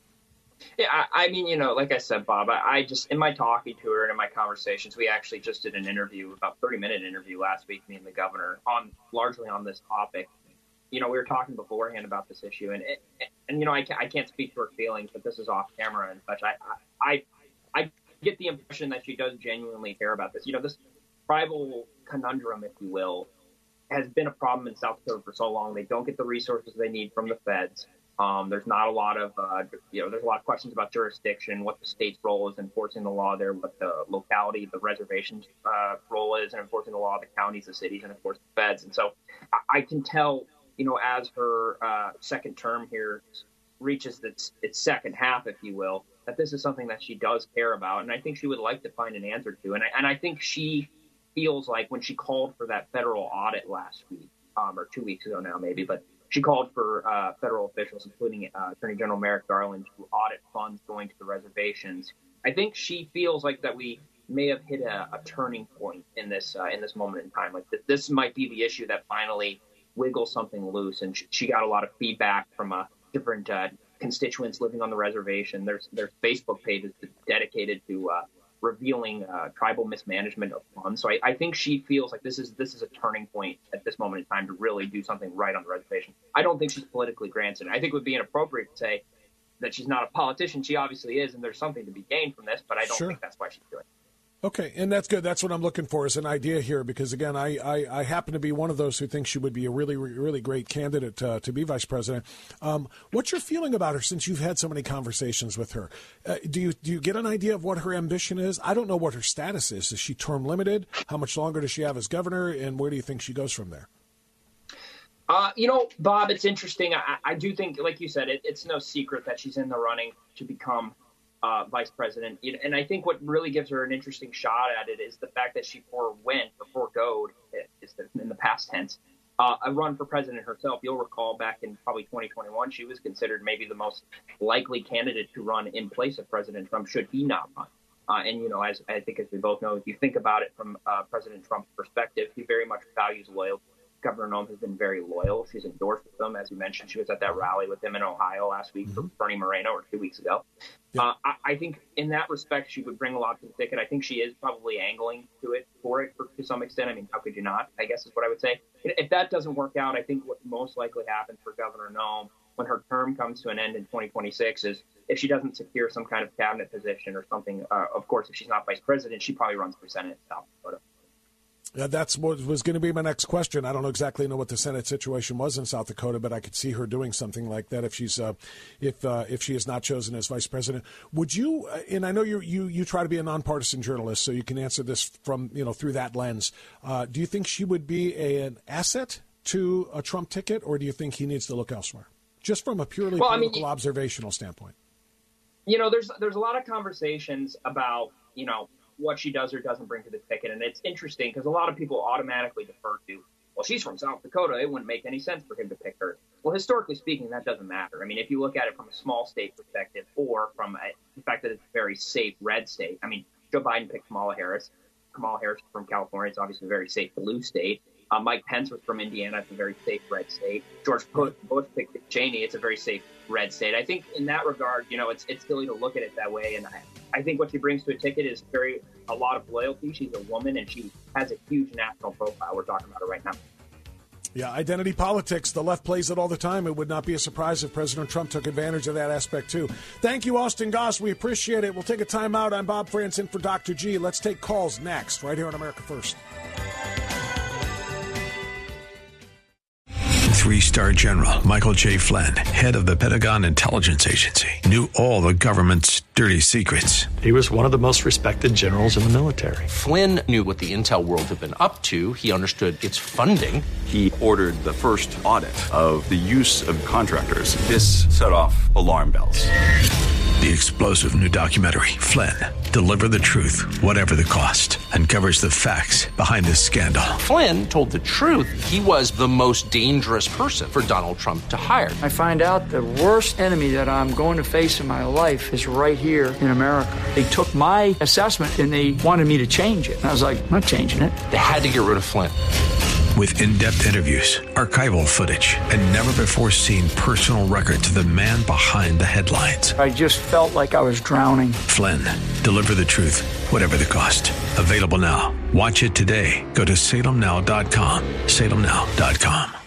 Yeah, I, I mean, you know, like I said, Bob, I, I just, in my talking to her and in my conversations, we actually just did an interview, about thirty minute interview last week, me and the governor, on largely on this topic. You know, we were talking beforehand about this issue, and it, and you know, I can't, I can't speak to her feelings, but this is off camera and such. I, I, I get the impression that she does genuinely care about this. You know, this tribal conundrum, if you will, has been a problem in South Dakota for so long. They don't get the resources they need from the feds. Um, there's not a lot of, uh, you know, there's a lot of questions about jurisdiction, what the state's role is enforcing the law there, what the locality, the reservation's uh, role is in enforcing the law, the counties, the cities, and of course the feds. And so I, I can tell, you know, as her uh, second term here reaches its, its second half, if you will, that this is something that she does care about. And I think she would like to find an answer to. And I, and I think she feels like when she called for that federal audit last week, um, or two weeks ago now maybe, but she called for uh, federal officials, including uh, Attorney General Merrick Garland, to audit funds going to the reservations. I think she feels like that we may have hit a, a turning point in this uh, in this moment in time. Like th- this might be the issue that finally wiggles something loose. And she, she got a lot of feedback from uh, different uh, constituents living on the reservation. There's there's Facebook pages dedicated to uh, revealing uh, tribal mismanagement of funds. So I, I think she feels like this is this is a turning point at this moment in time to really do something right on the reservation. I don't think she's politically grandstanding. I think it would be inappropriate to say that she's not a politician. She obviously is, and there's something to be gained from this, but I don't Sure. think that's why she's doing it. Okay, and that's good. That's what I'm looking for is an idea here because, again, I, I, I happen to be one of those who thinks she would be a really, really great candidate uh, to be vice president. Um, what's your feeling about her since you've had so many conversations with her? Uh, do you do you get an idea of what her ambition is? I don't know what her status is. Is she term limited? How much longer does she have as governor? And where do you think she goes from there? Uh, you know, Bob, it's interesting. I, I do think, like you said, it, it's no secret that she's in the running to become Uh, vice president. And I think what really gives her an interesting shot at it is the fact that she forewent or foregoed, in the past tense, uh, a run for president herself. You'll recall back in probably twenty twenty-one, she was considered maybe the most likely candidate to run in place of President Trump should he not run. Uh, and, you know, as I think as we both know, if you think about it from uh, President Trump's perspective, he very much values loyalty. Governor Noem has been very loyal. She's endorsed with him. As you mentioned, she was at that rally with him in Ohio last week for Bernie Moreno, or two weeks ago. Yeah. Uh, I, I think in that respect, she would bring a lot to the ticket. I think she is probably angling to it for it for, to some extent. I mean, how could you not, I guess is what I would say. If that doesn't work out, I think what most likely happens for Governor Noem when her term comes to an end in twenty twenty-six is if she doesn't secure some kind of cabinet position or something, uh, of course, if she's not vice president, she probably runs for Senate in South Dakota. Yeah, that's what was going to be my next question. I don't know exactly know what the Senate situation was in South Dakota, but I could see her doing something like that if she's uh, if uh, if she is not chosen as vice president. Would you? And I know you you you try to be a nonpartisan journalist, so you can answer this from you know through that lens. Uh, do you think she would be a, an asset to a Trump ticket, or do you think he needs to look elsewhere? Just from a purely well, political I mean, observational standpoint. You know, there's there's a lot of conversations about you know. what she does or doesn't bring to the ticket. And it's interesting because a lot of people automatically defer to, well, she's from South Dakota. It wouldn't make any sense for him to pick her. Well, historically speaking, that doesn't matter. I mean, if you look at it from a small state perspective or from a, the fact that it's a very safe red state, I mean, Joe Biden picked Kamala Harris. Kamala Harris from California. It's obviously a very safe blue state. Uh, Mike Pence was from Indiana. It's a very safe red state. George Bush picked Dick Cheney. It's a very safe red state. I think in that regard, you know, it's it's silly to look at it that way. And I, I think what she brings to a ticket is very a lot of loyalty. She's a woman, and she has a huge national profile. We're talking about her right now. Yeah, identity politics. The left plays it all the time. It would not be a surprise if President Trump took advantage of that aspect, too. Thank you, Austin Goss. We appreciate it. We'll take a time out. I'm Bob Franson for Doctor G. Let's take calls next, right here on America First. Three-star General Michael J. Flynn, head of the Pentagon Intelligence Agency, knew all the government's dirty secrets. He was one of the most respected generals in the military. Flynn knew what the intel world had been up to. He understood its funding. He ordered the first audit of the use of contractors. This set off alarm bells. The explosive new documentary, Flynn, Deliver the Truth, Whatever the Cost, uncovers the facts behind this scandal. Flynn told the truth. He was the most dangerous person for Donald Trump to hire. I find out the worst enemy that I'm going to face in my life is right here in America. They took my assessment and they wanted me to change it. And I was like, I'm not changing it. They had to get rid of Flynn. With in-depth interviews, archival footage, and never-before-seen personal records of the man behind the headlines. I just felt like I was drowning. Flynn, Deliver the Truth, Whatever the Cost. Available now. Watch it today. Go to Salem Now dot com. Salem Now dot com.